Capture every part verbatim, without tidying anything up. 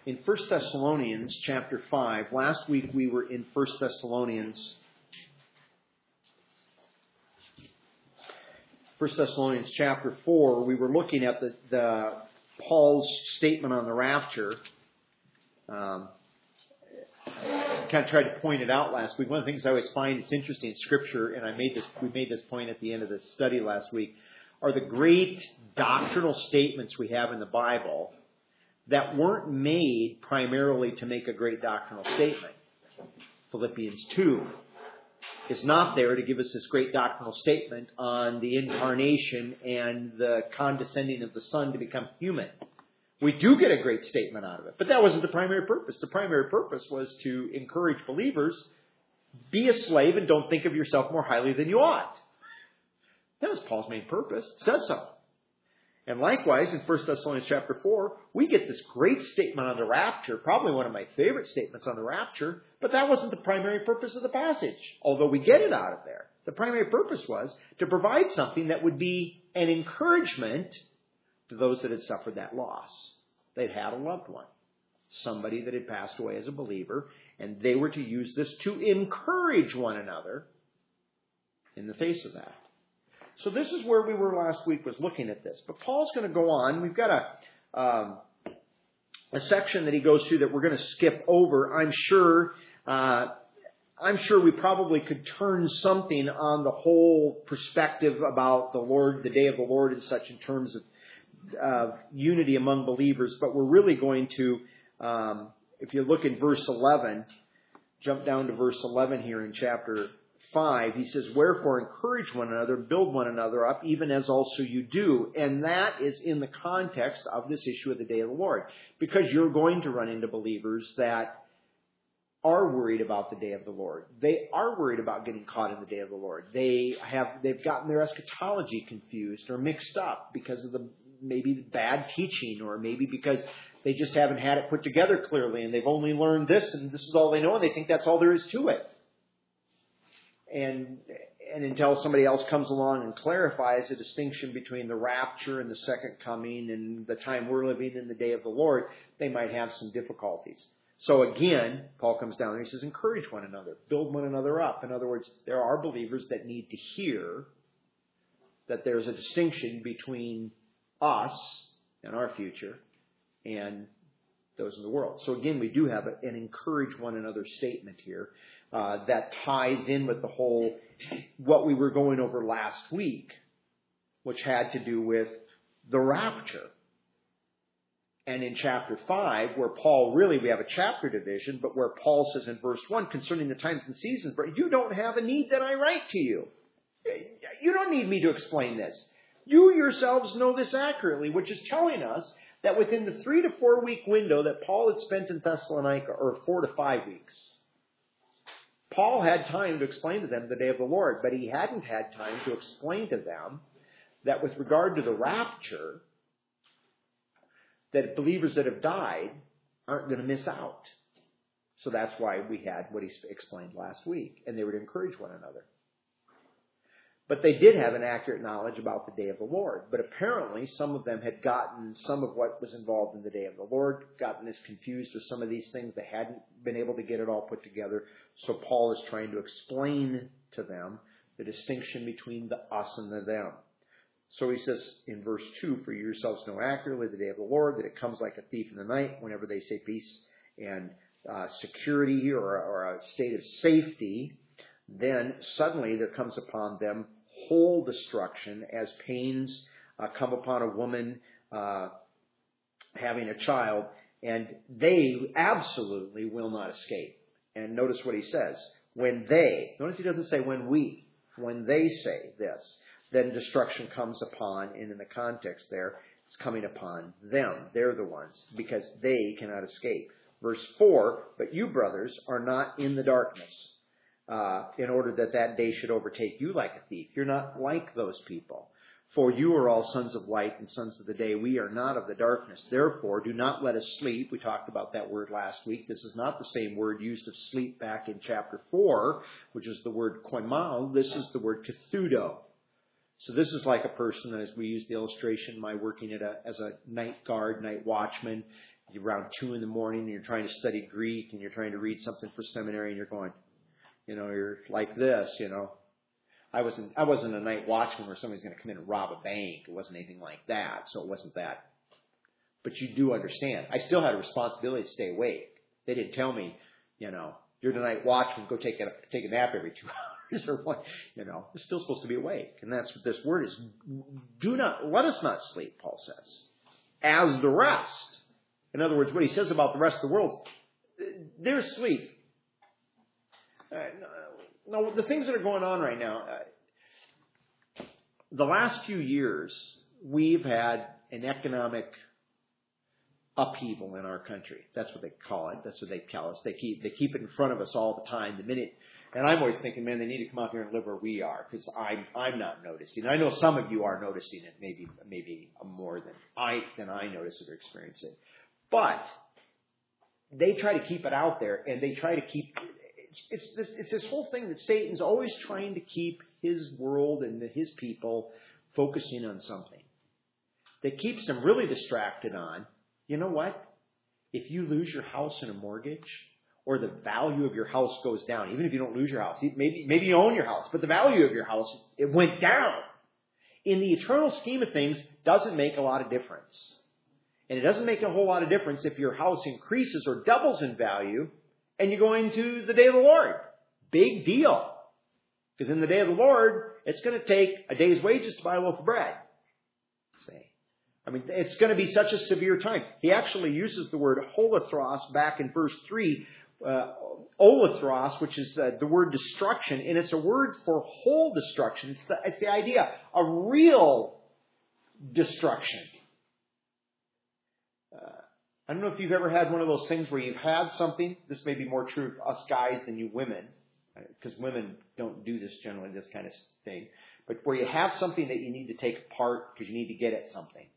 in First Thessalonians chapter five. Last week we were in First Thessalonians. First Thessalonians chapter four. We were looking at the, the Paul's statement on the rapture. Um, I kind of tried to point it out last week. One of the things I always find is interesting in Scripture, and I made this. We made this point at the end of the study last week, are the great doctrinal statements we have in the Bible that weren't made primarily to make a great doctrinal statement. Philippians two is not there to give us this great doctrinal statement on the incarnation and the condescending of the Son to become human. We do get a great statement out of it, but that wasn't the primary purpose. The primary purpose was to encourage believers, be a slave and don't think of yourself more highly than you ought. That was Paul's main purpose. It says so. And likewise, in First Thessalonians chapter four, we get this great statement on the rapture, probably one of my favorite statements on the rapture, but that wasn't the primary purpose of the passage, although we get it out of there. The primary purpose was to provide something that would be an encouragement to those that had suffered that loss. They'd had a loved one, somebody that had passed away as a believer, and they were to use this to encourage one another in the face of that. So this is where we were last week, was looking at this. But Paul's going to go on. We've got a um, a section that he goes through that we're going to skip over. I'm sure uh, I'm sure we probably could turn something on the whole perspective about the Lord, the day of the Lord, and such in terms of uh, unity among believers. But we're really going to, um, if you look in verse eleven, jump down to verse eleven here in chapter five, he says, "Wherefore encourage one another, build one another up, even as also you do." And that is in the context of this issue of the day of the Lord. Because you're going to run into believers that are worried about the day of the Lord. They are worried about getting caught in the day of the Lord. They have, they've gotten their eschatology confused or mixed up because of the maybe bad teaching, or maybe because they just haven't had it put together clearly and they've only learned this and this is all they know and they think that's all there is to it. And and until somebody else comes along and clarifies the distinction between the rapture and the second coming and the time we're living in the day of the Lord, they might have some difficulties. So again, Paul comes down and he says, encourage one another, build one another up. In other words, there are believers that need to hear that there's a distinction between us and our future and those in the world. So again, we do have an encourage one another statement here. Uh, that ties in with the whole, what we were going over last week, which had to do with the rapture. And in chapter five, where Paul, really, we have a chapter division, but where Paul says in verse one, concerning the times and seasons, but you don't have a need that I write to you. You don't need me to explain this. You yourselves know this accurately, which is telling us that within the three to four week window that Paul had spent in Thessalonica, or four to five weeks, Paul had time to explain to them the day of the Lord, but he hadn't had time to explain to them that with regard to the rapture, that believers that have died aren't going to miss out. So that's why we had what he explained last week, and they would encourage one another. But they did have an accurate knowledge about the day of the Lord. But apparently some of them had gotten some of what was involved in the day of the Lord, gotten this confused with some of these things. They hadn't been able to get it all put together. So Paul is trying to explain to them the distinction between the us and the them. So he says in verse two, for you yourselves know accurately the day of the Lord, that it comes like a thief in the night. Whenever they say peace and uh, security or, or a state of safety, then suddenly there comes upon them whole destruction, as pains uh, come upon a woman uh, having a child, and they absolutely will not escape. And notice what he says. When they, notice he doesn't say when we, when they say this, then destruction comes upon, and in the context there, it's coming upon them. They're the ones, because they cannot escape. Verse four, but you, brothers, are not in the darkness, Uh, in order that that day should overtake you like a thief. You're not like those people. For you are all sons of light and sons of the day. We are not of the darkness. Therefore, do not let us sleep. We talked about that word last week. This is not the same word used of sleep back in chapter four, which is the word koimao. This is the word kathudo. So this is like a person, as we use the illustration, my working at a, as a night guard, night watchman, You're around two in the morning and you're trying to study Greek and you're trying to read something for seminary and you're going, you know, you're like this, you know. I wasn't, I wasn't a night watchman where somebody's going to come in and rob a bank. It wasn't anything like that. So it wasn't that. But you do understand. I still had a responsibility to stay awake. They didn't tell me, you know, you're the night watchman, go take a, take a nap every two hours or what. You know, you're still supposed to be awake. And that's what this word is. Do not, let us not sleep, Paul says, as the rest. In other words, what he says about the rest of the world, they're asleep. Uh, no, the things that are going on right now, uh, the last few years, we've had an economic upheaval in our country. That's what they call it. That's what they tell us. They keep they keep it in front of us all the time. The minute, and I'm always thinking, man, they need to come out here and live where we are, because I'm I'm not noticing. I know some of you are noticing it, maybe maybe more than I than I notice or experience it. But they try to keep it out there, and they try to keep. It's, it's this it's this whole thing that Satan's always trying to keep his world and his people focusing on something that keeps them really distracted on. You know what? If you lose your house in a mortgage, or the value of your house goes down, even if you don't lose your house, maybe maybe you own your house, but the value of your house, it went down. In the eternal scheme of things, doesn't make a lot of difference. And it doesn't make a whole lot of difference if your house increases or doubles in value and you go into the day of the Lord. Big deal. Because in the day of the Lord, it's going to take a day's wages to buy a loaf of bread. See? I mean, it's going to be such a severe time. He actually uses the word holothros back in verse three, uh, olathros, which is uh, the word destruction, and it's a word for whole destruction. It's the, it's the idea of real destruction. Uh, I don't know if you've ever had one of those things where you've had something. This may be more true of us guys than you women, because women don't do this generally, this kind of thing. But where you have something that you need to take apart because you need to get at something.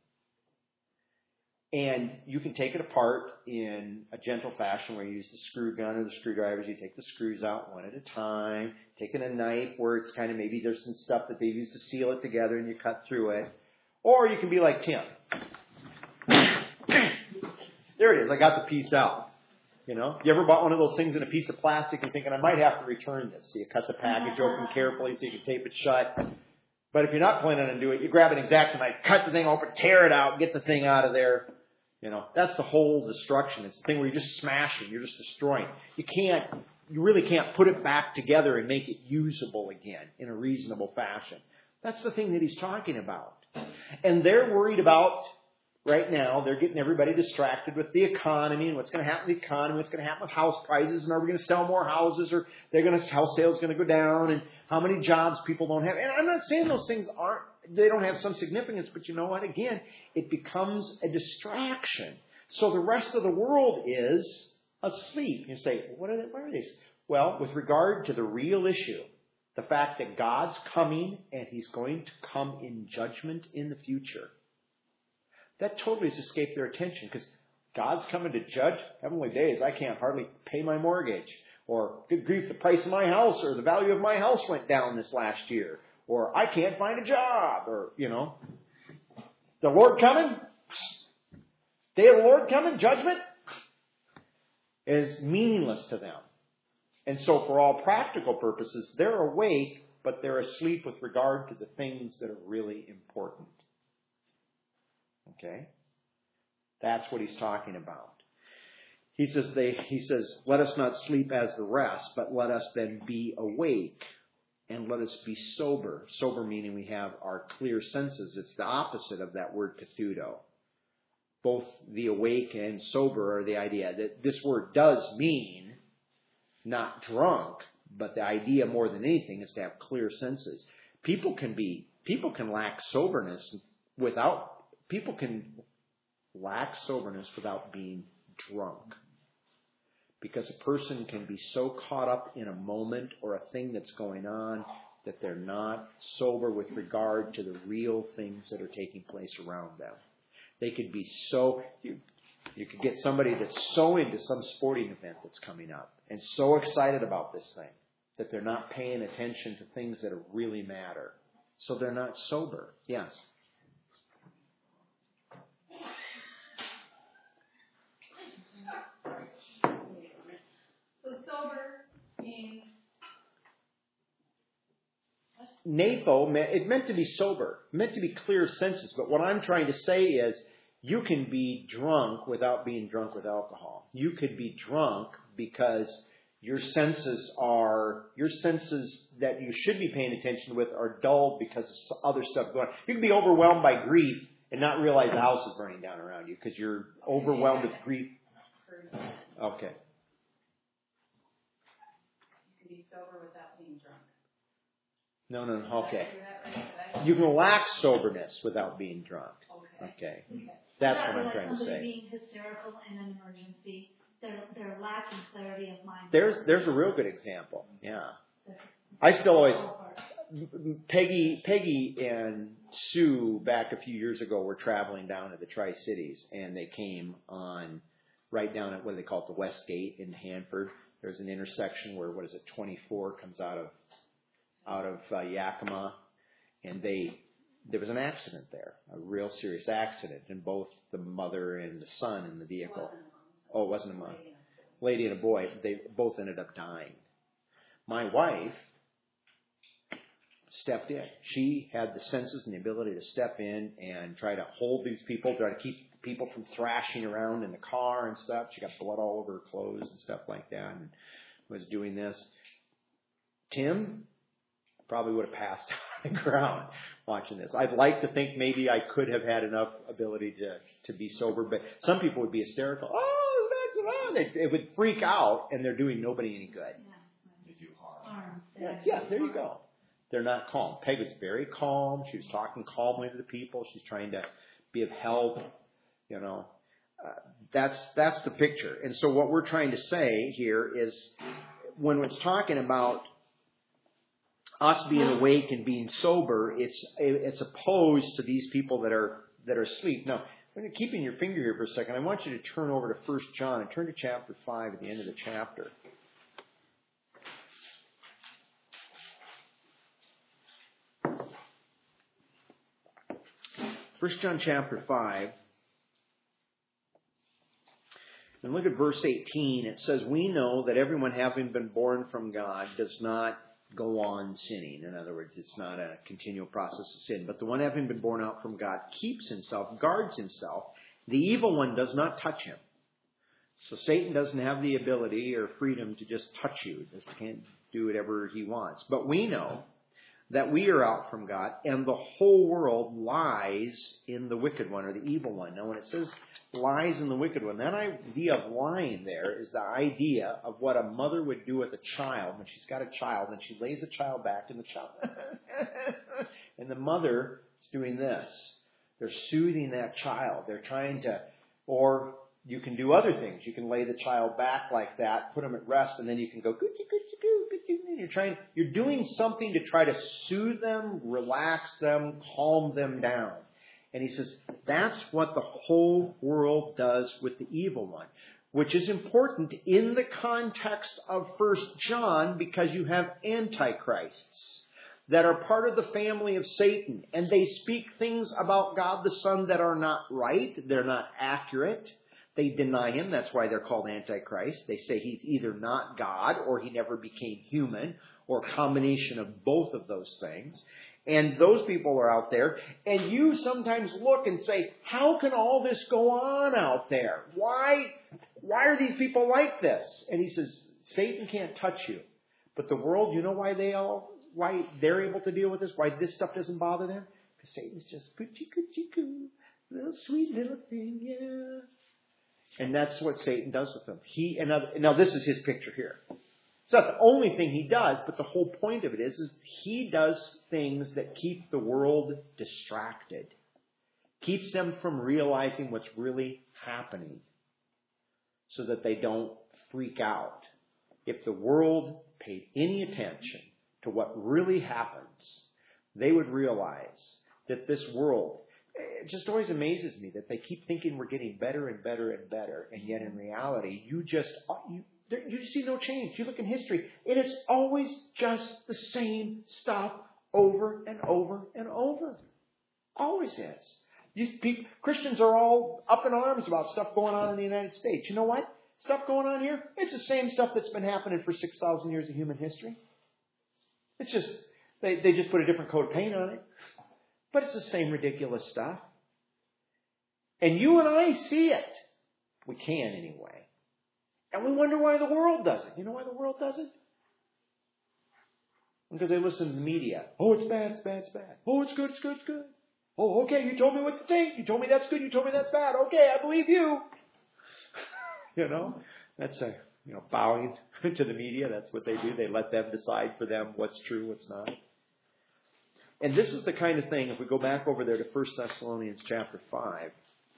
And you can take it apart in a gentle fashion where you use the screw gun or the screwdrivers. You take the screws out one at a time. Taking a knife where it's kind of maybe there's some stuff that they use to seal it together and you cut through it. Or you can be like Tim. There it is. I got the piece out. You know, you ever bought one of those things in a piece of plastic and thinking, I might have to return this. So you cut the package open carefully so you can tape it shut. But if you're not planning on doing it, you grab an X-Acto knife, cut the thing open, tear it out, get the thing out of there. You know, that's the whole destruction. It's the thing where you're just smashing, you're just destroying. You can't, you really can't put it back together and make it usable again in a reasonable fashion. That's the thing that he's talking about. And they're worried about, right now, they're getting everybody distracted with the economy and what's going to happen to the economy, what's going to happen with house prices, and are we going to sell more houses, or they're going to, house sales going to go down, and how many jobs people don't have. And I'm not saying those things aren't, they don't have some significance, but you know what? Again, it becomes a distraction. So the rest of the world is asleep. You say, what are they? What are they? Well, with regard to the real issue, the fact that God's coming and He's going to come in judgment in the future, that totally has escaped their attention, because God's coming to judge. Heavenly days, I can't hardly pay my mortgage. Or, good grief, the price of my house or the value of my house went down this last year. Or, I can't find a job. Or, you know, the Lord coming? Day of the Lord coming? Judgment? Is meaningless to them. And so for all practical purposes, they're awake, but they're asleep with regard to the things that are really important. Okay? That's what he's talking about. He says, they, he says, let us not sleep as the rest, but let us then be awake, and let us be sober. Sober meaning we have our clear senses. It's the opposite of that word kathudo. Both the awake and sober are the idea that this word does mean not drunk, but the idea more than anything is to have clear senses. People can be, people can lack soberness without People can lack soberness without being drunk. Because a person can be so caught up in a moment or a thing that's going on that they're not sober with regard to the real things that are taking place around them. They could be so, you, you could get somebody that's so into some sporting event that's coming up and so excited about this thing that they're not paying attention to things that really matter. So they're not sober. Yes. So sober means... Napho, it meant to be sober, meant to be clear of senses. But what I'm trying to say is you can be drunk without being drunk with alcohol. You could be drunk because your senses are, your senses that you should be paying attention with are dulled because of other stuff going on. You can be overwhelmed by grief and not realize the house is burning down around you because you're overwhelmed with grief. Okay. You can be sober without being drunk. No, no, no. Okay. You can lack soberness without being drunk. Okay. Okay. That's what I'm like trying to somebody say. Being hysterical in an emergency, they're they're lacking clarity of mind. There's there's a real good example. Yeah. I still always Peggy Peggy and Sue back a few years ago were traveling down to the Tri-Cities, and they came on right down at what do they call it, the West Gate in Hanford. There's an intersection where what is it, twenty-four comes out of out of uh, Yakima, and they there was an accident there, a real serious accident, and both the mother and the son in the vehicle. Oh, it wasn't a mom. Lady and a boy. They both ended up dying. My wife stepped in. She had the senses and the ability to step in and try to hold these people, try to keep people from thrashing around in the car and stuff. She got blood all over her clothes and stuff like that, and was doing this. Tim probably would have passed on the ground watching this. I'd like to think maybe I could have had enough ability to, to be sober, but some people would be hysterical. Oh, that's wrong. It, it would freak out, and they're doing nobody any good. They do harm. Yeah, yeah, there you go. They're not calm. Peg was very calm. She was talking calmly to the people. She's trying to be of help. You know, uh, that's that's the picture. And so what we're trying to say here is when it's talking about us being awake and being sober, it's it's opposed to these people that are that are asleep. Now, when you're keeping your finger here for a second, I want you to turn over to First John and turn to chapter five at the end of the chapter. First John chapter five. And look at verse eighteen. It says, "We know that everyone having been born from God does not go on sinning." In other words, it's not a continual process of sin. But the one having been born out from God keeps himself, guards himself. The evil one does not touch him. So Satan doesn't have the ability or freedom to just touch you. He just can't do whatever he wants. But we know that we are out from God, and the whole world lies in the wicked one, or the evil one. Now, when it says lies in the wicked one, that idea of lying there is the idea of what a mother would do with a child when she's got a child, and she lays the child back, and the child, and the mother is doing this. They're soothing that child. They're trying to, or you can do other things. You can lay the child back like that, put them at rest, and then you can go, good, good, good, good, good. You're trying, you're doing something to try to soothe them, relax them, calm them down. And he says, that's what the whole world does with the evil one, which is important in the context of First John because you have antichrists that are part of the family of Satan, and they speak things about God the Son that are not right. They're not accurate. They deny him. That's why they're called Antichrist. They say he's either not God or he never became human or a combination of both of those things. And those people are out there. And you sometimes look and say, how can all this go on out there? Why, why are these people like this? And he says, Satan can't touch you. But the world, you know why they all, why they're able to deal with this? Why this stuff doesn't bother them? Because Satan's just coochie coochie coo, little sweet little thing, yeah. And that's what Satan does with them. He and other, now this is his picture here. It's not the only thing he does, but the whole point of it is, is he does things that keep the world distracted. Keeps them from realizing what's really happening so that they don't freak out. If the world paid any attention to what really happens, they would realize that this world, it just always amazes me that they keep thinking we're getting better and better and better, and yet in reality, you just you, you see no change. You look in history, and it's always just the same stuff over and over and over. Always is. These people, Christians are all up in arms about stuff going on in the United States. You know what? Stuff going on here, it's the same stuff that's been happening for six thousand years of human history. It's just, they, they just put a different coat of paint on it. But it's the same ridiculous stuff. And you and I see it. We can anyway. And we wonder why the world does it. You know why the world does it? Because they listen to the media. Oh, it's bad, it's bad, it's bad. Oh, it's good, it's good, it's good. Oh, okay, you told me what to think. You told me that's good, you told me that's bad. Okay, I believe you. You know, that's a, you know, bowing to the media. That's what they do. They let them decide for them what's true, what's not. And this is the kind of thing, if we go back over there to First Thessalonians chapter five,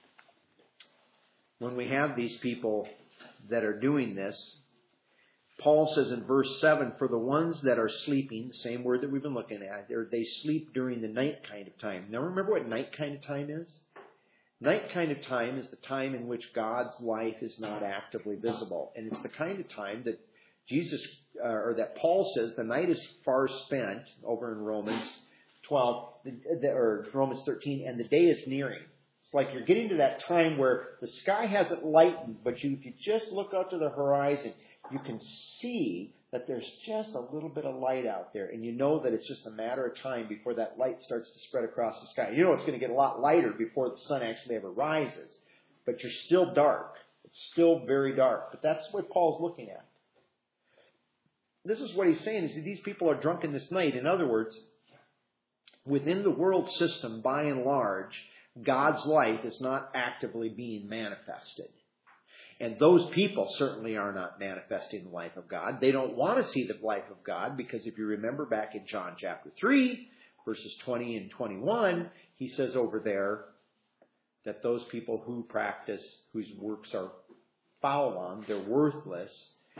when we have these people that are doing this, Paul says in verse seven, for the ones that are sleeping, the same word that we've been looking at, they sleep during the night kind of time. Now remember what night kind of time is? Night kind of time is the time in which God's life is not actively visible. And it's the kind of time that Jesus, uh, or that Paul says the night is far spent over in Romans twelve, or Romans thirteen, and the day is nearing. It's like you're getting to that time where the sky hasn't lightened, but you, if you just look out to the horizon, you can see that there's just a little bit of light out there. And you know that it's just a matter of time before that light starts to spread across the sky. You know it's going to get a lot lighter before the sun actually ever rises. But you're still dark. It's still very dark. But that's what Paul's looking at. This is what he's saying, is that these people are drunk in this night. In other words, within the world system, by and large, God's life is not actively being manifested. And those people certainly are not manifesting the life of God. They don't want to see the life of God because if you remember back in John chapter three, verses twenty and twenty-one, he says over there that those people who practice, whose works are foul on, they're worthless,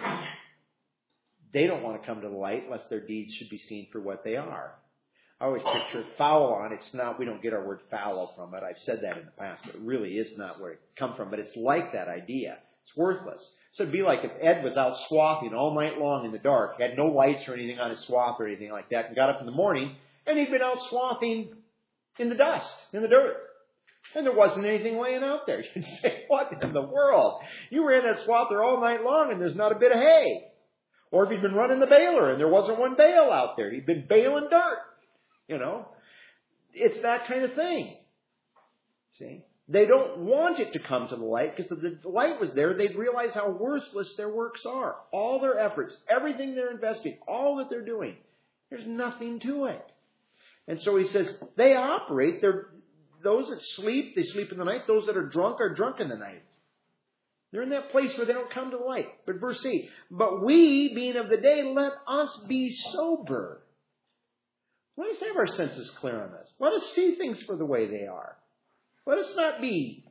they don't want to come to the light unless their deeds should be seen for what they are. I always picture foul on. It's not, we don't get our word fallow from it. I've said that in the past, but it really is not where it comes from. But it's like that idea. It's worthless. So it'd be like if Ed was out swathing all night long in the dark, had no lights or anything on his swath or anything like that, and got up in the morning, and he'd been out swathing in the dust, in the dirt. And there wasn't anything laying out there. You'd say, what in the world? You were in that swather all night long, and there's not a bit of hay. Or if he'd been running the baler, and there wasn't one bale out there. He'd been baling dirt. You know, it's that kind of thing. See? They don't want it to come to the light because if the light was there, they'd realize how worthless their works are. All their efforts, everything they're investing, all that they're doing, there's nothing to it. And so he says, they operate, they're, those that sleep, they sleep in the night. Those that are drunk are drunk in the night. They're in that place where they don't come to the light. But verse eight, but we, being of the day, let us be sober. Let us have our senses clear on this. Let us see things for the way they are. Let us not be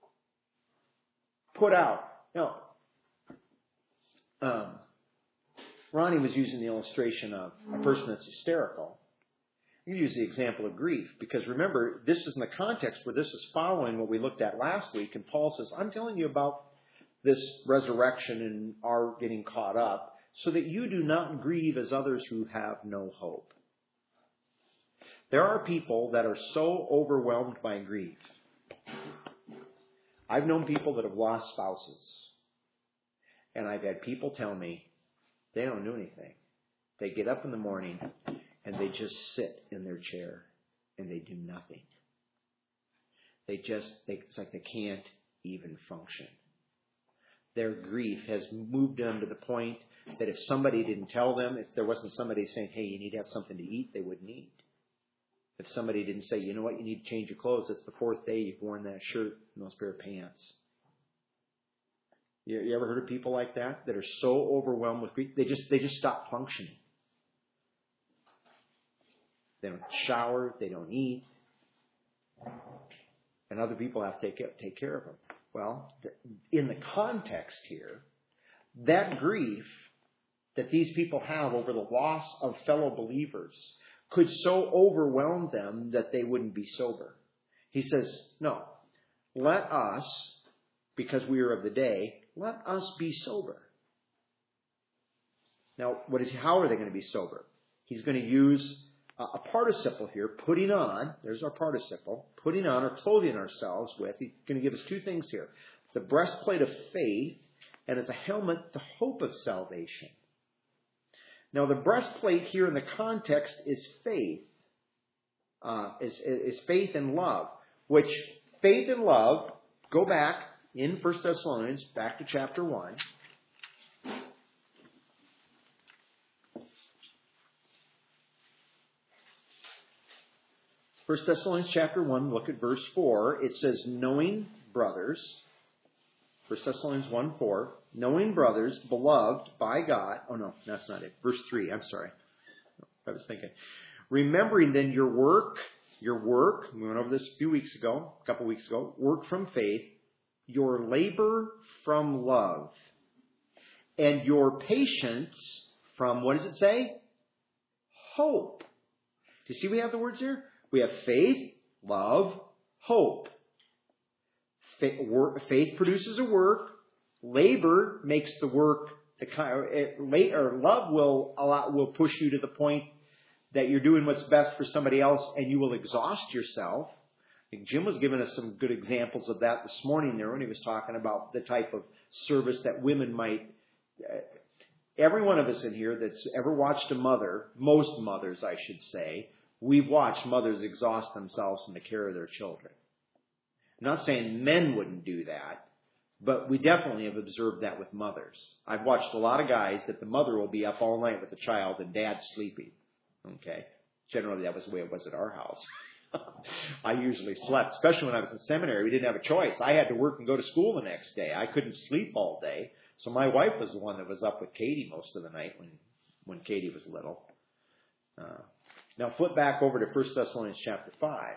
put out. Now, um, Ronnie was using the illustration of a person that's hysterical. You use the example of grief, because remember, this is in the context where this is following what we looked at last week, and Paul says, I'm telling you about this resurrection and our getting caught up, so that you do not grieve as others who have no hope. There are people that are so overwhelmed by grief. I've known people that have lost spouses. And I've had people tell me they don't do anything. They get up in the morning and they just sit in their chair and they do nothing. They just, they, it's like they can't even function. Their grief has moved them to the point that if somebody didn't tell them, if there wasn't somebody saying, hey, you need to have something to eat, they wouldn't eat. If somebody didn't say, you know what, you need to change your clothes, it's the fourth day you've worn that shirt and those pair of pants. You, you ever heard of people like that, that are so overwhelmed with grief, they just they just stop functioning. They don't shower, they don't eat, and other people have to take, take care of them. Well, in the context here, that grief that these people have over the loss of fellow believers could so overwhelm them that they wouldn't be sober. He says, no, let us, because we are of the day, let us be sober. Now, what is how are they going to be sober? He's going to use a participle here, putting on, there's our participle, putting on or clothing ourselves with. He's going to give us two things here. The breastplate of faith, and as a helmet, the hope of salvation. Now, the breastplate here in the context is faith, uh, is, is faith and love, which faith and love, go back in First Thessalonians, back to chapter one. First Thessalonians chapter one, look at verse four. It says, knowing brothers, First Thessalonians one four, knowing brothers, beloved by God. Oh no, that's not it. Verse three, I'm sorry. I was thinking. Remembering then your work, your work, we went over this a few weeks ago, a couple weeks ago, work from faith, your labor from love, and your patience from, what does it say? Hope. Do you see we have the words here? We have faith, love, hope. Faith produces a work. Labor makes the work, the or love will allow, will push you to the point that you're doing what's best for somebody else, and you will exhaust yourself. I think Jim was giving us some good examples of that this morning there when he was talking about the type of service that women might. Every one of us in here that's ever watched a mother, most mothers, I should say, we've watched mothers exhaust themselves in the care of their children. I'm not saying men wouldn't do that, but we definitely have observed that with mothers. I've watched a lot of guys that the mother will be up all night with the child and dad's sleeping. Okay? Generally, that was the way it was at our house. I usually slept, especially when I was in seminary. We didn't have a choice. I had to work and go to school the next day. I couldn't sleep all day. So my wife was the one that was up with Katie most of the night when, when Katie was little. Uh, Now flip back over to First Thessalonians chapter five.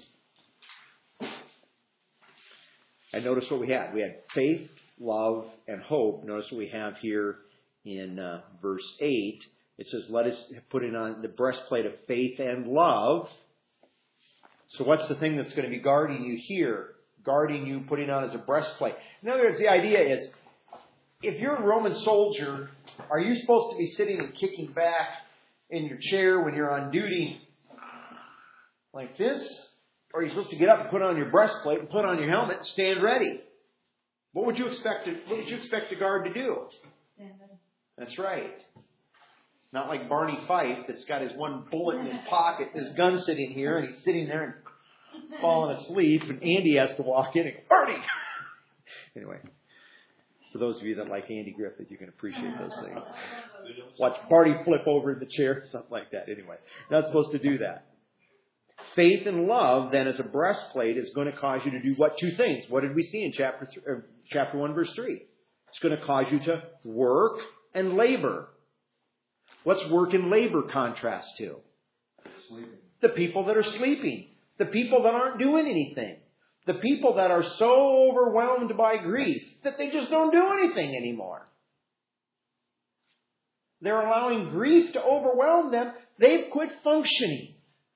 And notice what we had. We had faith, love, and hope. Notice what we have here in uh, verse eight. It says, let us put it on the breastplate of faith and love. So what's the thing that's going to be guarding you here? Guarding you, putting on as a breastplate. In other words, the idea is, if you're a Roman soldier, are you supposed to be sitting and kicking back in your chair when you're on duty like this? Or are you supposed to get up and put on your breastplate and put on your helmet and stand ready? What would you expect to, what would you expect the guard to do? Stand ready. That's right. Not like Barney Fife that's got his one bullet in his pocket, his gun sitting here, and he's sitting there and falling asleep, and Andy has to walk in and go, Barney! Anyway, for those of you that like Andy Griffith, you can appreciate those things. Watch Barney flip over in the chair, something like that. Anyway, not supposed to do that. Faith and love, then, as a breastplate, is going to cause you to do what? Two things. What did we see in chapter th- uh, chapter one, verse three? It's going to cause you to work and labor. What's work and labor contrast to? Sleeping. The people that are sleeping. The people that aren't doing anything. The people that are so overwhelmed by grief that they just don't do anything anymore. They're allowing grief to overwhelm them. They've quit functioning.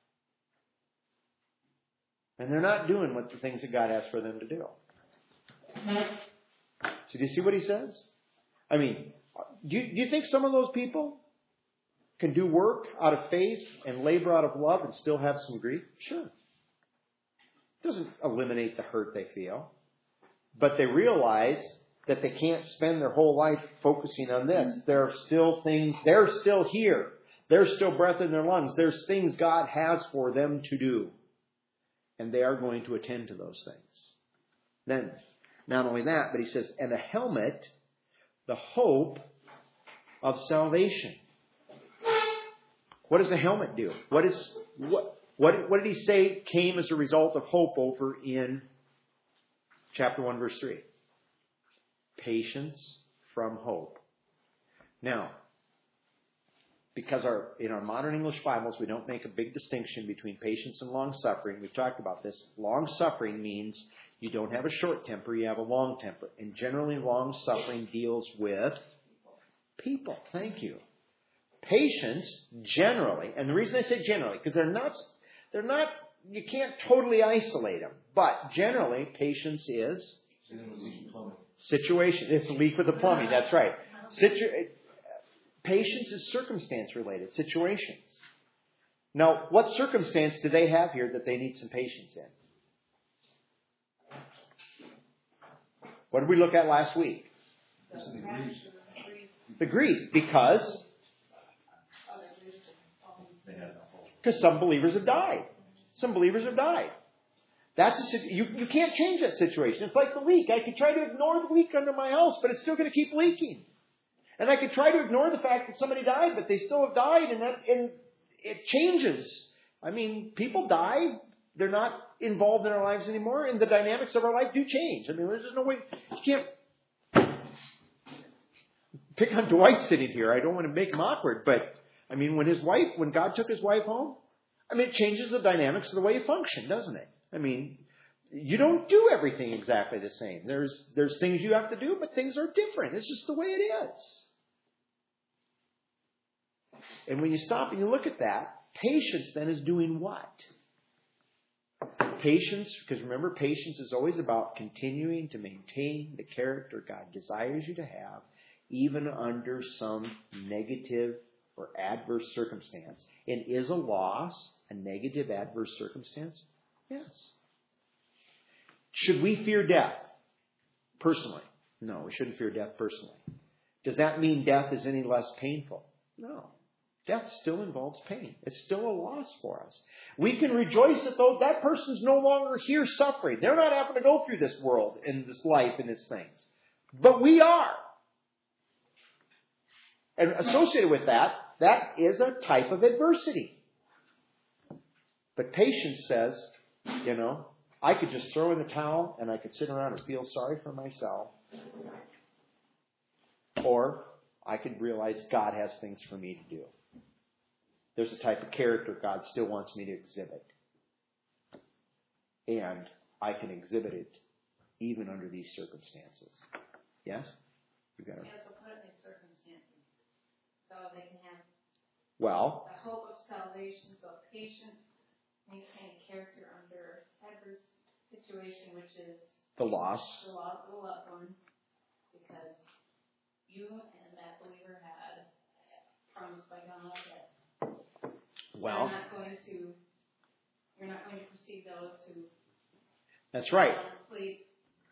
And they're not doing what the things that God has for them to do. So do you see what he says? I mean, do you, do you think some of those people can do work out of faith and labor out of love and still have some grief? Sure. It doesn't eliminate the hurt they feel. But they realize that they can't spend their whole life focusing on this. There are still things, they're still here. There's still breath in their lungs. There's things God has for them to do. And they are going to attend to those things. Then, not only that, but he says, and a helmet, the hope of salvation. What does the helmet do? What is what what what did he say came as a result of hope over in chapter one, verse three? Patience from hope. Now, because our in our modern English Bibles, we don't make a big distinction between patience and long-suffering. We've talked about this. Long-suffering means you don't have a short temper, you have a long temper. And generally, long-suffering deals with people. Thank you. Patience, generally, and the reason I say generally, because they're not, they're not, you can't totally isolate them. But generally, patience is situation. It's a leak with the plumbing. That's right. Situ- Patience is circumstance related, situations. Now, what circumstance do they have here that they need some patience in? What did we look at last week? The grief. Because because some believers have died. Some believers have died. That's a, you, you can't change that situation. It's like the leak. I could try to ignore the leak under my house, but it's still going to keep leaking. And I could try to ignore the fact that somebody died, but they still have died, and that and it changes. I mean, people die. They're not involved in our lives anymore, and the dynamics of our life do change. I mean, there's just no way. You can't pick on Dwight sitting here. I don't want to make him awkward, but I mean, when his wife, when God took his wife home, I mean, it changes the dynamics of the way you function, doesn't it? I mean, you don't do everything exactly the same. There's there's things you have to do, but things are different. It's just the way it is. And when you stop and you look at that, patience then is doing what? Patience, because remember, patience is always about continuing to maintain the character God desires you to have, even under some negative or adverse circumstance. And is a loss a negative adverse circumstance? Yes. Should we fear death personally? No, we shouldn't fear death personally. Does that mean death is any less painful? No. Death still involves pain. It's still a loss for us. We can rejoice that though that person's no longer here suffering. They're not having to go through this world and this life and its things. But we are. And associated with that, that is a type of adversity. But patience says, you know, I could just throw in the towel and I could sit around and feel sorry for myself. Or I could realize God has things for me to do. There's a type of character God still wants me to exhibit. And I can exhibit it even under these circumstances. Yes? You got it. Yes, we'll put it in these circumstances. So they can have well, the hope of salvation, so patience, maintain character under adverse situation, which is the loss. The loss of a loved one. Because you and that believer had promised by God that well, you're not going to you're not going to perceive those who that's right. sleep,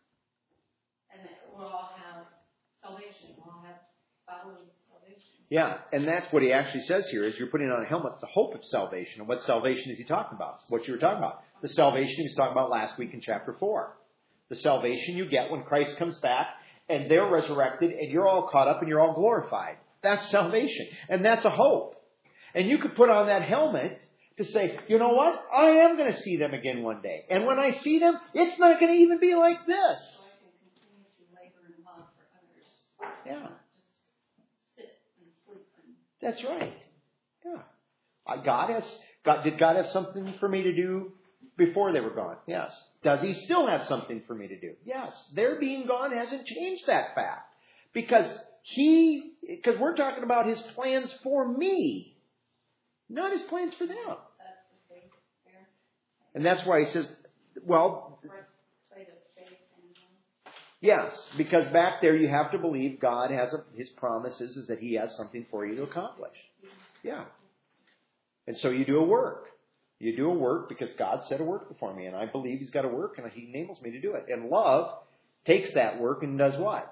and that we'll all have salvation. We'll all have bodily salvation. Yeah, and that's what he actually says here is you're putting on a helmet the hope of salvation. And what salvation is he talking about? What you were talking about. The salvation he was talking about last week in chapter four. The salvation you get when Christ comes back and they're resurrected and you're all caught up and you're all glorified. That's salvation. And that's a hope. And you could put on that helmet to say, you know what? I am going to see them again one day. And when I see them, it's not going to even be like this. So I can continue to labor and love for others. Yeah. Not just sit and sleep. And that's right. Yeah. Uh, God has, God, did God have something for me to do before they were gone? Yes. Does he still have something for me to do? Yes. Their being gone hasn't changed that fact. Because he, because we're talking about his plans for me. Not his plans for them. that's the faith there. And that's why he says, well, Play the faith and yes, because back there you have to believe God has a, his promises is that he has something for you to accomplish. Yeah. And so you do a work. You do a work because God set a work before me, and I believe he's got a work, and he enables me to do it. And love takes that work and does what?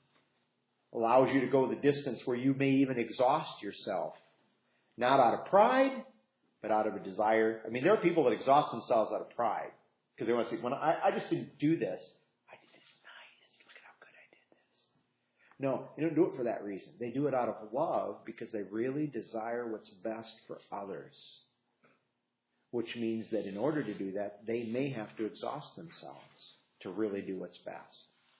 Allows you to go the distance where you may even exhaust yourself. Not out of pride, but out of a desire. I mean, there are people that exhaust themselves out of pride. Because they want to say, when I, I just didn't do this. I did this nice. Look at how good I did this. No, they don't do it for that reason. They do it out of love because they really desire what's best for others. Which means that in order to do that, they may have to exhaust themselves to really do what's best.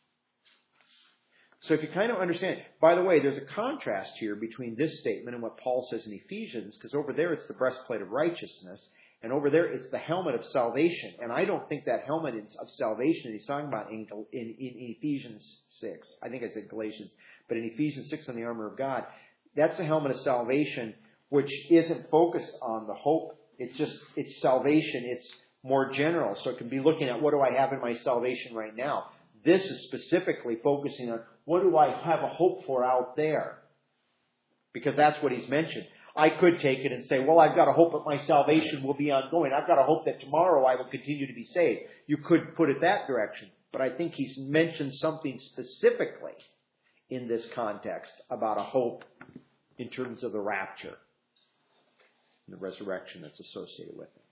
So if you kind of understand, by the way, there's a contrast here between this statement and what Paul says in Ephesians, because over there it's the breastplate of righteousness, and over there it's the helmet of salvation. And I don't think that helmet of salvation he's talking about in, in, in Ephesians six, I think I said Galatians, but in Ephesians six on the armor of God, that's the helmet of salvation, which isn't focused on the hope. It's just, it's salvation. It's more general. So it can be looking at what do I have in my salvation right now. This is specifically focusing on what do I have a hope for out there? Because that's what he's mentioned. I could take it and say, well, I've got to hope that my salvation will be ongoing. I've got to hope that tomorrow I will continue to be saved. You could put it that direction. But I think he's mentioned something specifically in this context about a hope in terms of the rapture and the resurrection that's associated with it.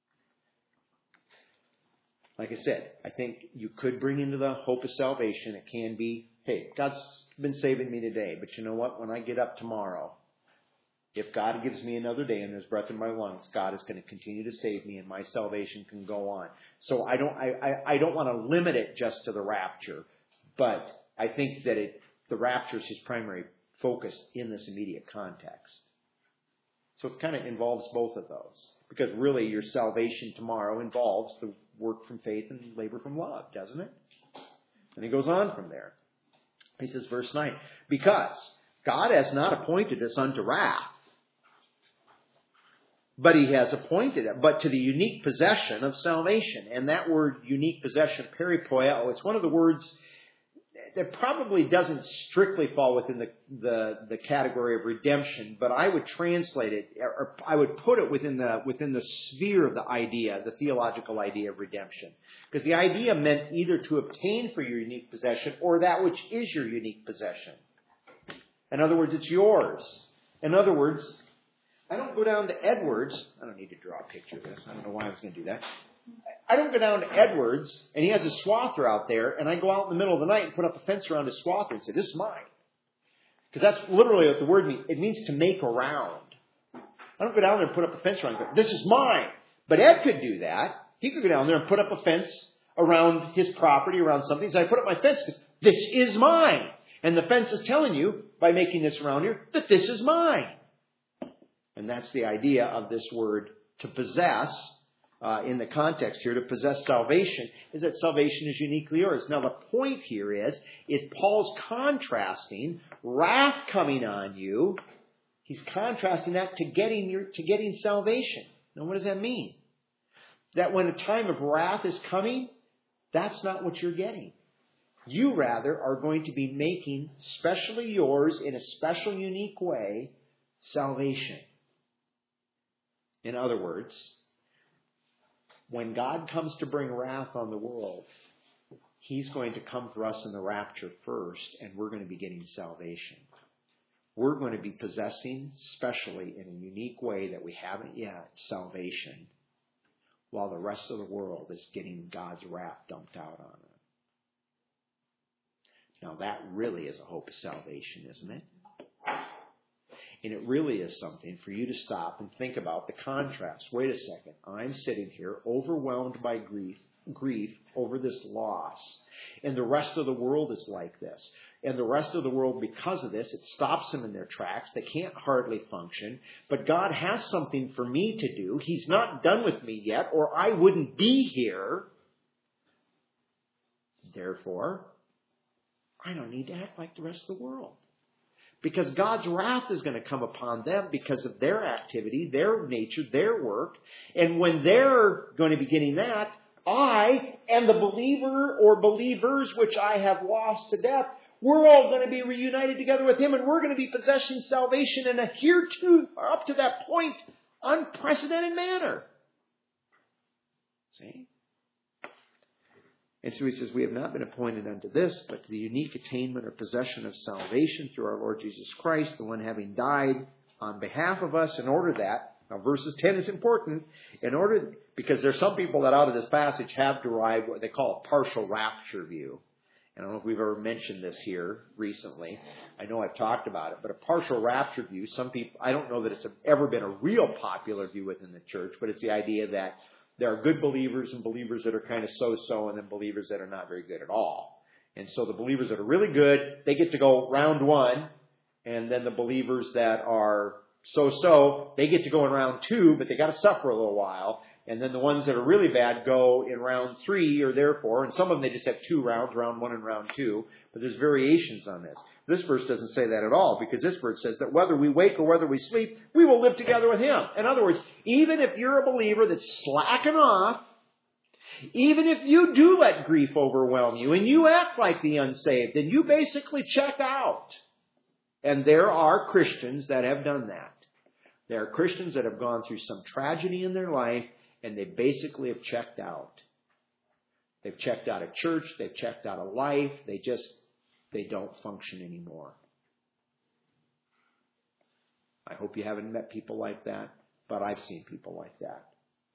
Like I said, I think you could bring into the hope of salvation. It can be, hey, God's been saving me today, but you know what? When I get up tomorrow, if God gives me another day and there's breath in my lungs, God is going to continue to save me and my salvation can go on. So I don't, I, I, I don't want to limit it just to the rapture, but I think that it, the rapture is his primary focus in this immediate context. So it kind of involves both of those, because really your salvation tomorrow involves the work from faith and labor from love, doesn't it? And he goes on from there. He says, verse nine, because God has not appointed us unto wrath, but he has appointed it, but to the unique possession of salvation. And that word unique possession, peripoeo, it's one of the words that probably doesn't strictly fall within the, the, the category of redemption, but I would translate it, or I would put it within the, within the sphere of the idea, the theological idea of redemption. Because the idea meant either to obtain for your unique possession or that which is your unique possession. In other words, it's yours. In other words, I don't go down to Edwards. I don't need to draw a picture of this. I don't know why I was going to do that. I don't go down to Edwards, and he has a swather out there, and I go out in the middle of the night and put up a fence around his swather and say, this is mine. Because that's literally what the word means. It means to make around. I don't go down there and put up a fence around and go, this is mine. But Ed could do that. He could go down there and put up a fence around his property, around something. So I put up my fence because this is mine. And the fence is telling you, by making this around here, that this is mine. And that's the idea of this word, to possess, uh, in the context here, to possess salvation, is that salvation is uniquely yours. Now, the point here is, is Paul's contrasting wrath coming on you. He's contrasting that to getting your, to getting salvation. Now, what does that mean? That when a time of wrath is coming, that's not what you're getting. You, rather, are going to be making specially yours, in a special, unique way, salvation. In other words, when God comes to bring wrath on the world, he's going to come for us in the rapture first, and we're going to be getting salvation. We're going to be possessing, specially in a unique way that we haven't yet, salvation, while the rest of the world is getting God's wrath dumped out on it. Now that really is a hope of salvation, isn't it? And it really is something for you to stop and think about the contrast. Wait a second. I'm sitting here overwhelmed by grief, grief over this loss. And the rest of the world is like this. And the rest of the world, because of this, it stops them in their tracks. They can't hardly function. But God has something for me to do. He's not done with me yet, or I wouldn't be here. Therefore, I don't need to act like the rest of the world. Because God's wrath is going to come upon them because of their activity, their nature, their work. And when they're going to be getting that, I and the believer or believers which I have lost to death, we're all going to be reunited together with him, and we're going to be possessing salvation in a hereto, or up to that point, unprecedented manner. See? And so he says, we have not been appointed unto this, but to the unique attainment or possession of salvation through our Lord Jesus Christ, the one having died on behalf of us, in order that, now verses ten is important, in order, because there's some people that out of this passage have derived what they call a partial rapture view. And I don't know if we've ever mentioned this here recently. I know I've talked about it, but a partial rapture view, some people, I don't know that it's ever been a real popular view within the church, but it's the idea that there are good believers and believers that are kind of so-so, and then believers that are not very good at all. And so the believers that are really good, they get to go round one, and then the believers that are so-so, they get to go in round two, but they got to suffer a little while. And then the ones that are really bad go in round three or therefore, and some of them they just have two rounds, round one and round two, but there's variations on this. This verse doesn't say that at all, because this verse says that whether we wake or whether we sleep, we will live together with him. In other words, even if you're a believer that's slacking off, even if you do let grief overwhelm you and you act like the unsaved, then you basically check out. And there are Christians that have done that. There are Christians that have gone through some tragedy in their life and they basically have checked out. They've checked out of church. They've checked out of life. They just, they don't function anymore. I hope you haven't met people like that, but I've seen people like that.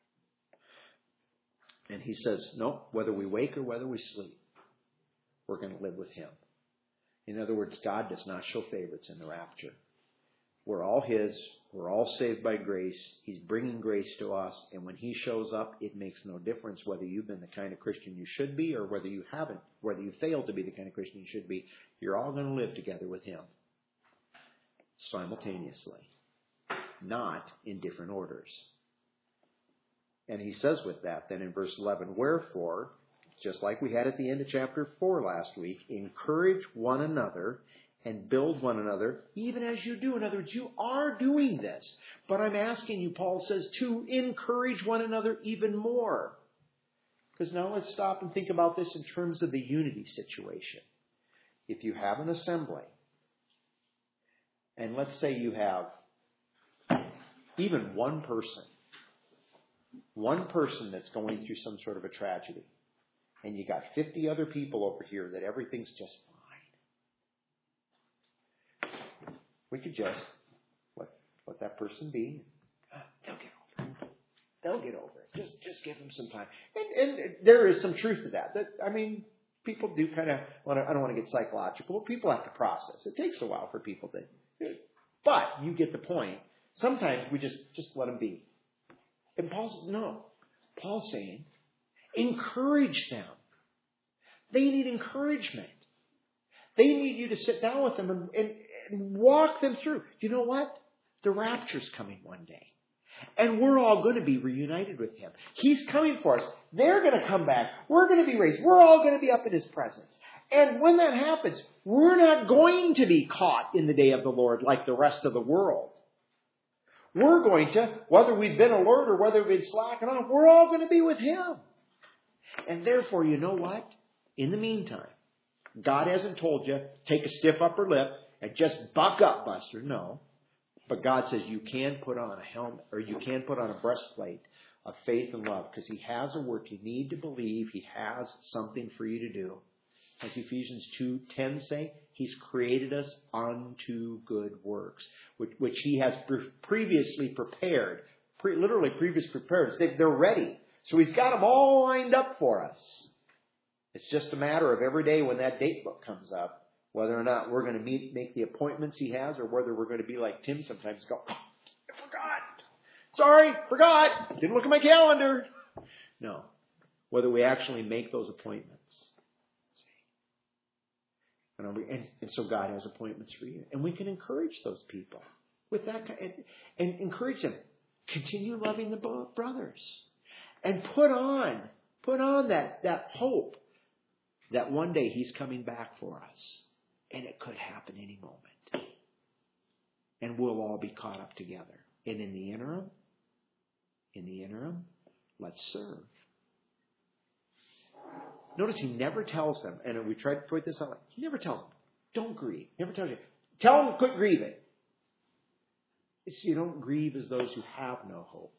And he says, no, whether we wake or whether we sleep, we're going to live with him. In other words, God does not show favorites in the rapture. We're all his. We're all saved by grace. He's bringing grace to us. And when he shows up, it makes no difference whether you've been the kind of Christian you should be or whether you haven't, whether you failed to be the kind of Christian you should be. You're all going to live together with him simultaneously, not in different orders. And he says with that, then in verse eleven, wherefore, just like we had at the end of chapter four last week, encourage one another and build one another, even as you do. In other words, you are doing this. But I'm asking you, Paul says, to encourage one another even more. Because now let's stop and think about this in terms of the unity situation. If you have an assembly, and let's say you have even one person, one person that's going through some sort of a tragedy, and you got fifty other people over here that everything's just fine. We could just let, let that person be. Uh, they'll get over it. They'll get over it. Just just give them some time. And, and there is some truth to that. That I mean, people do kind of want to, I don't want to get psychological, but people have to process. It takes a while for people to, but you get the point. Sometimes we just, just let them be. And Paul's, no. Paul's saying, encourage them. They need encouragement. They need you to sit down with them and, and, and walk them through. You know what? The rapture's coming one day. And we're all going to be reunited with him. He's coming for us. They're going to come back. We're going to be raised. We're all going to be up in his presence. And when that happens, we're not going to be caught in the day of the Lord like the rest of the world. We're going to, whether we've been alert or whether we've been slacking off, we're all going to be with him. And therefore, you know what? In the meantime, God hasn't told you, take a stiff upper lip and just buck up, Buster. No. But God says you can put on a helmet, or you can put on a breastplate of faith and love, because he has a work. You need to believe he has something for you to do. As Ephesians two ten say, he's created us unto good works, which, which he has pre- previously prepared, pre- literally previously prepared. They, they're ready. So he's got them all lined up for us. It's just a matter of every day when that date book comes up, whether or not we're going to meet, make the appointments he has, or whether we're going to be like Tim sometimes, go, oh, I forgot. Sorry, forgot. Didn't look at my calendar. No. Whether we actually make those appointments. And, and, and so God has appointments for you. And we can encourage those people with that kind, and, and encourage them. Continue loving the brothers. And put on, put on that, that hope that one day he's coming back for us. And it could happen any moment. And we'll all be caught up together. And in the interim, in the interim, let's serve. Notice he never tells them, and we tried to point this out, he never tells them, don't grieve. He never tells you, tell them to quit grieving. It's you don't grieve as those who have no hope.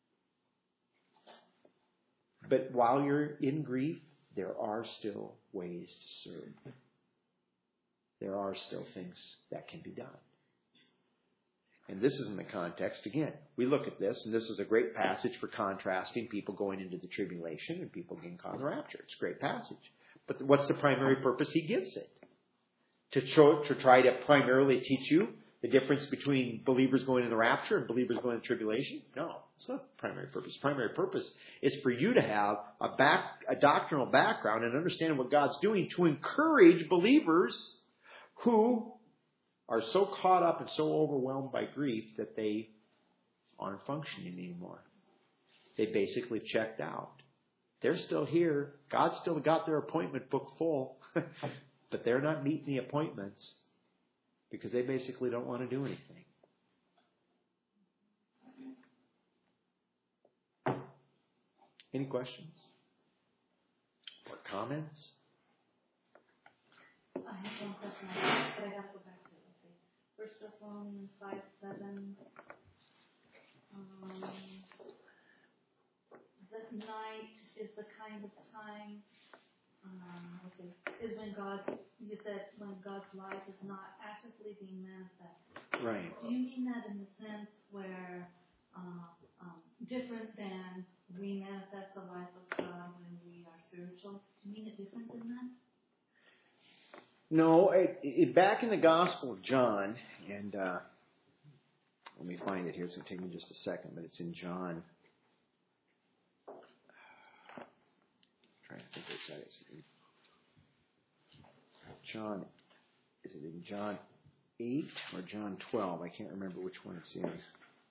But while you're in grief, there are still ways to serve. There are still things that can be done. And this is in the context, again, we look at this, and this is a great passage for contrasting people going into the tribulation and people getting caught in the rapture. It's a great passage. But what's the primary purpose he gives it? To, show, to try to primarily teach you the difference between believers going in the rapture and believers going in tribulation? No, it's not the primary purpose. The primary purpose is for you to have a, back, a doctrinal background and understand what God's doing to encourage believers who are so caught up and so overwhelmed by grief that they aren't functioning anymore. They basically checked out. They're still here. God's still got their appointment book full. But they're not meeting the appointments because they basically don't want to do anything. Any questions? Or comments? I have one question, but I have to go back to it. Let's see. First Thessalonians five seven. um, that night is the kind of time, um, let's see, is when God, you said when God's life is not actively being manifested. Right. Do you mean that in the sense where, uh, um, different than we manifest the life of God when we are spiritual? Do you mean it different than that? No, it, it, back in the Gospel of John, and uh, let me find it here. It's going to take me just a second, but it's in John. I'm trying to think what it said. It's in John. Is it in John eight or John twelve? I can't remember which one it's in.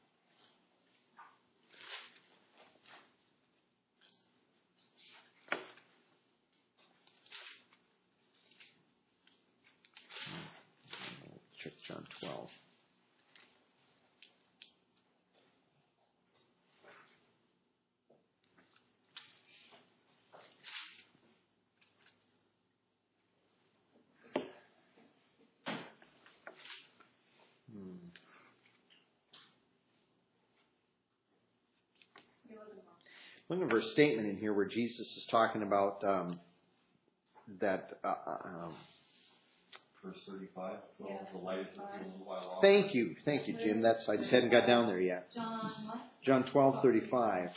Check John twelve. Hmm. Looking for a statement in here where Jesus is talking about um, that. Uh, um, Verse thirty-five, well, the light is a little while off. Thank you, thank you, Jim. That's I just hadn't got down there yet. John what? John twelve thirty-five.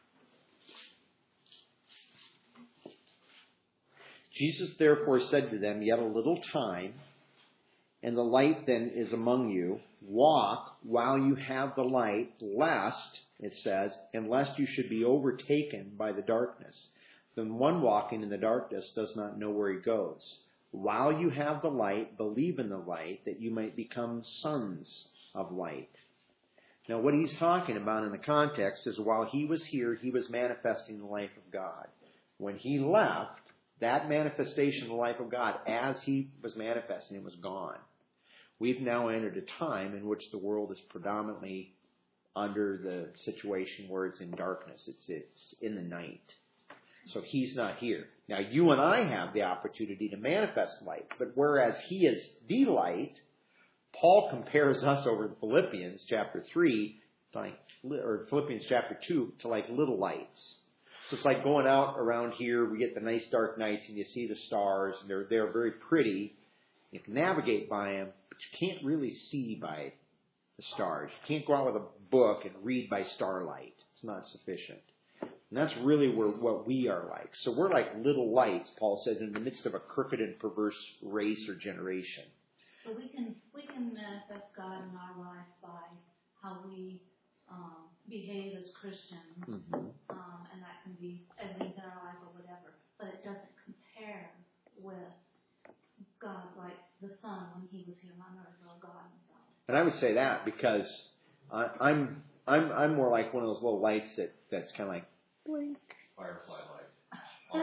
Jesus therefore said to them, "Yet a little time, and the light then is among you. Walk while you have the light, lest," it says, "and lest you should be overtaken by the darkness. Then one walking in the darkness does not know where he goes. While you have the light, believe in the light, that you might become sons of light." Now, what he's talking about in the context is while he was here, he was manifesting the life of God. When he left, that manifestation of the life of God, as he was manifesting it, was gone. We've now entered a time in which the world is predominantly under the situation where it's in darkness. It's, it's in the night. So he's not here. Now, you and I have the opportunity to manifest light. But whereas he is the light, Paul compares us over in Philippians chapter three, to like, or Philippians chapter two, to like little lights. So it's like going out around here. We get the nice dark nights and you see the stars. And they're, they're very pretty. You can navigate by them, but you can't really see by the stars. You can't go out with a book and read by starlight. It's not sufficient. And that's really where what we are like. So we're like little lights, Paul says, in the midst of a crooked and perverse race or generation. So we can we can manifest God in our life by how we um, behave as Christians, Mm-hmm. um, and that can be evidence in our life or whatever. But it doesn't compare with God like the Son when He was here on earth, or God Himself. And I would say that because I, I'm I'm I'm more like one of those little lights that that's kind of like blink. Firefly light.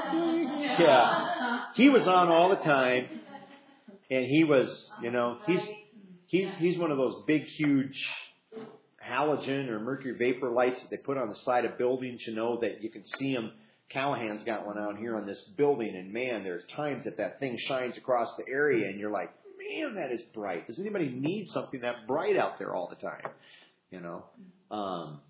Yeah, he was on all the time, and he was, you know, he's he's he's one of those big, huge halogen or mercury vapor lights that they put on the side of buildings. You know that you can see them. Callahan's got one out here on this building, and man, there's times that that thing shines across the area, and you're like, man, that is bright. Does anybody need something that bright out there all the time? You know, um,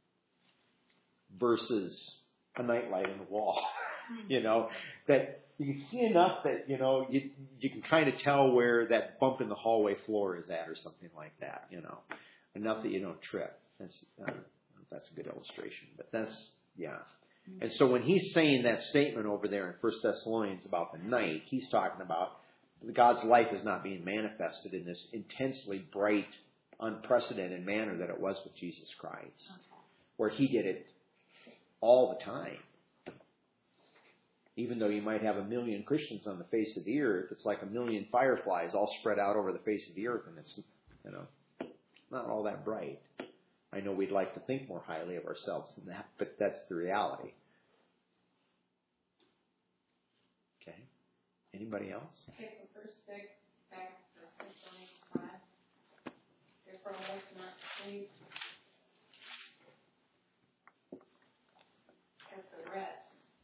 versus a nightlight in the wall. You know, that you can see enough that, you know, you you can kind of tell where that bump in the hallway floor is at or something like that, you know. Enough that you don't trip. That's uh, that's a good illustration. But that's, yeah. And so when he's saying that statement over there in First Thessalonians about the night, he's talking about God's life is not being manifested in this intensely bright, unprecedented manner that it was with Jesus Christ, where he did it all the time. Even though you might have a million Christians on the face of the earth, it's like a million fireflies all spread out over the face of the earth, and it's, you know, not all that bright. I know we'd like to think more highly of ourselves than that, but that's the reality. Okay. Anybody else? Okay, so verse six, back to verse five. Therefore, let us not sleep as the rest,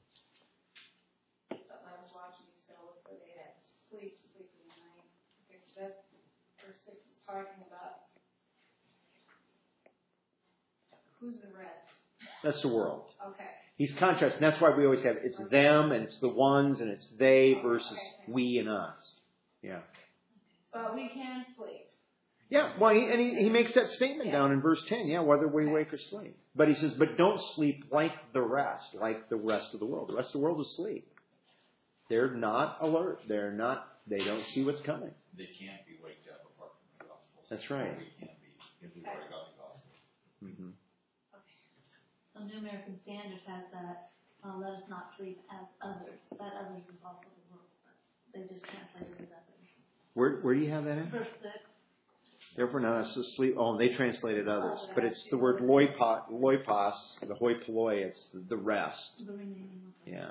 but let us watch and be still, for they that sleep, sleep in the night. Okay, so that's verse six is talking about Who's the rest? That's the world. Okay. He's contrasting. That's why we always have it's them and it's the ones and it's they versus Okay. we and us. Yeah. But we can sleep. Yeah, well, he, and he, he makes that statement Yeah. down in verse ten. Yeah, whether we Okay. wake or sleep. But he says, but don't sleep like the rest, like the rest of the world. The rest of the world is asleep. They're not alert. They're not, they don't see what's coming. They can't be waked up apart from the gospel. That's right. We can't be, because we've already got the gospel. Mm-hmm. So New American Standard has that, uh, let us not sleep as others. That others is also the world. But they just translated it as others. Where, where do you have that in? Verse six. Therefore not us asleep. Oh, they translated others. But it's the word loipos, loipos the hoi polloi, it's the rest. The remaining ones. Yeah.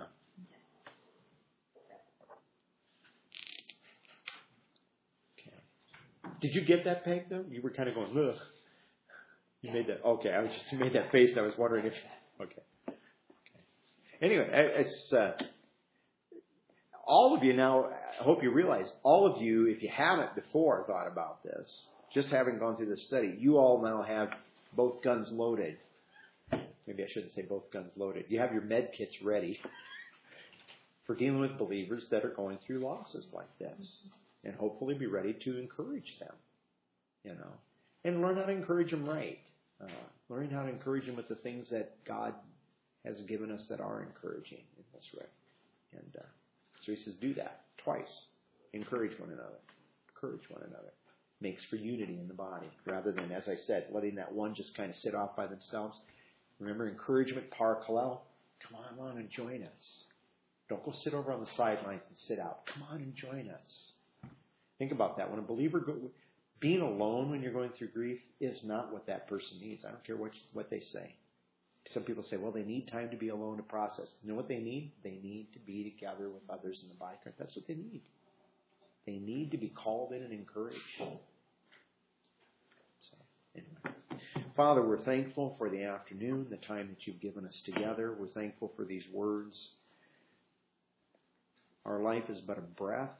Okay. Did you get that, Peg, though? You were kind of going, ugh. You made that. Okay, I was just you made that face. And I was wondering if. Okay. okay. Anyway, it's uh, all of you now. I hope you realize all of you, if you haven't before thought about this, just having gone through this study, you all now have both guns loaded. Maybe I shouldn't say both guns loaded. You have your med kits ready for dealing with believers that are going through losses like this, and hopefully be ready to encourage them. You know, and learn how to encourage them right. Uh, learn how to encourage them with the things that God has given us that are encouraging in this way. And uh, so he says, do that twice. Encourage one another. Encourage one another. Makes for unity in the body, rather than, as I said, letting that one just kind of sit off by themselves. Remember, encouragement, parakalel. Come on, on and join us. Don't go sit over on the sidelines and sit out. Come on and join us. Think about that. When a believer go, being alone when you're going through grief is not what that person needs. I don't care what what they say. Some people say, well, they need time to be alone to process. You know what they need? They need to be together with others in the body. That's what they need. They need to be called in and encouraged. So, anyway. Father, we're thankful for the afternoon, the time that you've given us together. We're thankful for these words. Our life is but a breath.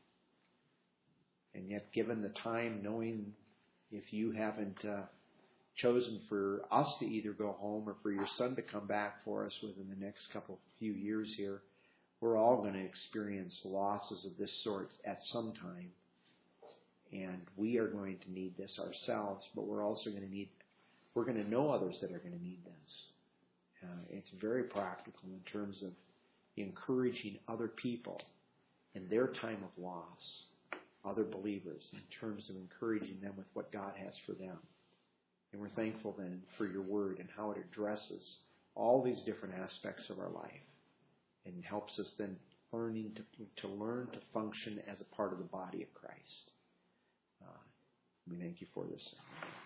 And yet, given the time, knowing if you haven't uh, chosen for us to either go home or for your son to come back for us within the next couple few years here, we're all going to experience losses of this sort at some time. And we are going to need this ourselves, but we're also going to need, we're going to know others that are going to need this. Uh, it's very practical in terms of encouraging other people in their time of loss. Other believers, in terms of encouraging them with what God has for them. And we're thankful then for your word and how it addresses all these different aspects of our life and helps us then learning to, to learn to function as a part of the body of Christ. Uh, we thank you for this.